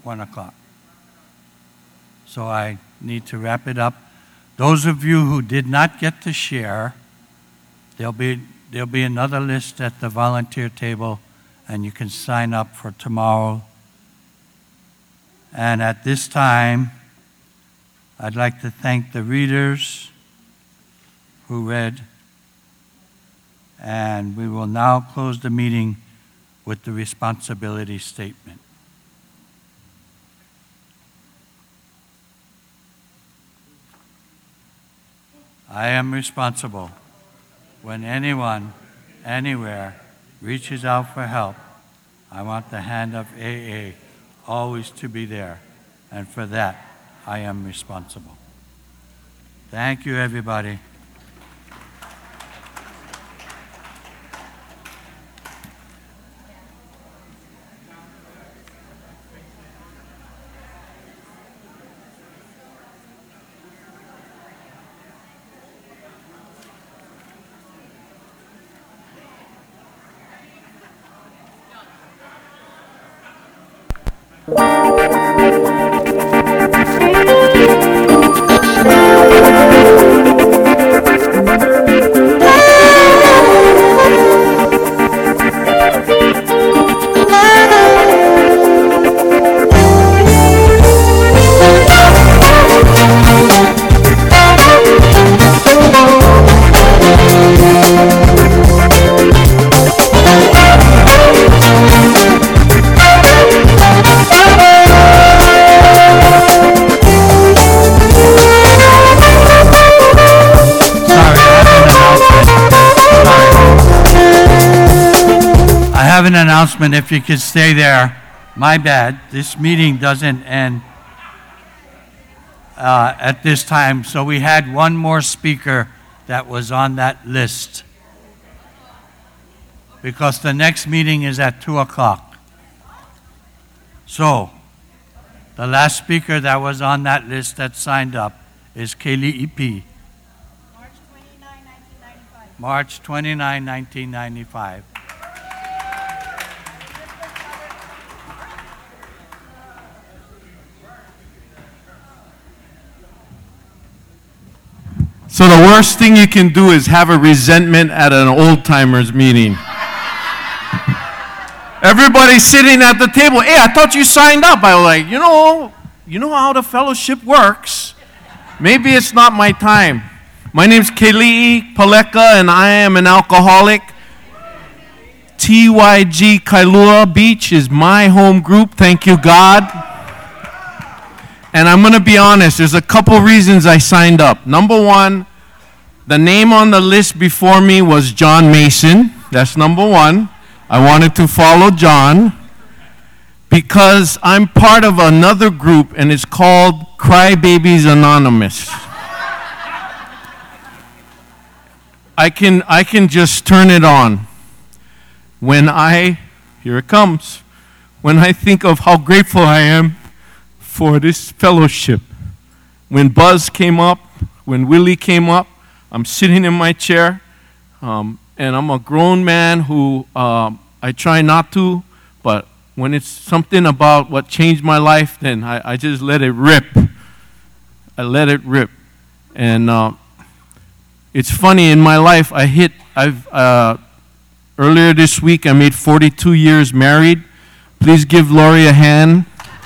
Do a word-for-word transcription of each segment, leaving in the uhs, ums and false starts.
one o'clock. So I need to wrap it up. Those of you who did not get to share, there'll be, there'll be another list at the volunteer table, and you can sign up for tomorrow. And at this time, I'd like to thank the readers who read, and we will now close the meeting with the responsibility statement. I am responsible when anyone, anywhere, reaches out for help. I want the hand of A A always to be there, and for that, I am responsible. Thank you, everybody. An announcement, if you could stay there. My bad, this meeting doesn't end uh, at this time, so we had one more speaker that was on that list because the next meeting is at two o'clock. So, the last speaker that was on that list that signed up is Keli'ipi. March twenty-ninth, nineteen ninety-five. So the worst thing you can do is have a resentment at an old-timers meeting. Everybody's sitting at the table. Hey, I thought you signed up. I was like, you know, you know how the fellowship works. Maybe it's not my time. My name's Keli'i Paleka, and I am an alcoholic. T Y G Kailua Beach is my home group. Thank you, God. And I'm going to be honest, there's a couple reasons I signed up. Number one, the name on the list before me was John Mason. That's number one. I wanted to follow John because I'm part of another group, and it's called Crybabies Anonymous. I can, I can just turn it on. When I, here it comes, when I think of how grateful I am for this fellowship. When Buzz came up, when Willie came up, I'm sitting in my chair, um, and I'm a grown man who um, I try not to, but when it's something about what changed my life, then I, I just let it rip. I let it rip. And uh, it's funny, in my life, I hit, I've, uh, earlier this week, I made forty-two years married. Please give Lori a hand.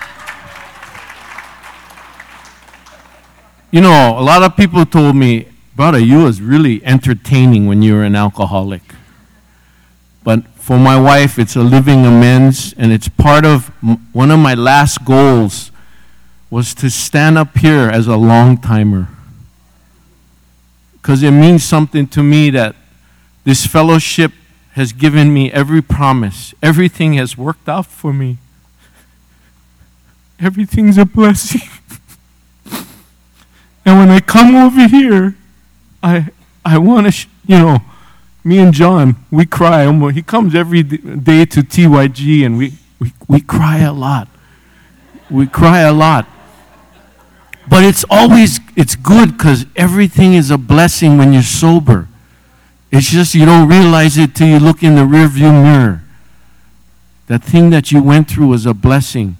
You know, a lot of people told me, brother, you was really entertaining when you were an alcoholic. But for my wife, it's a living amends, and it's part of m- one of my last goals was to stand up here as a long-timer. Because it means something to me that this fellowship has given me every promise. Everything has worked out for me. Everything's a blessing. And when I come over here, I I want to, sh- you know, me and John, we cry. He comes every day to T Y G, and we, we, we cry a lot. We cry a lot. But it's always, it's good because everything is a blessing when you're sober. It's just you don't realize it till you look in the rearview mirror. That thing that you went through was a blessing.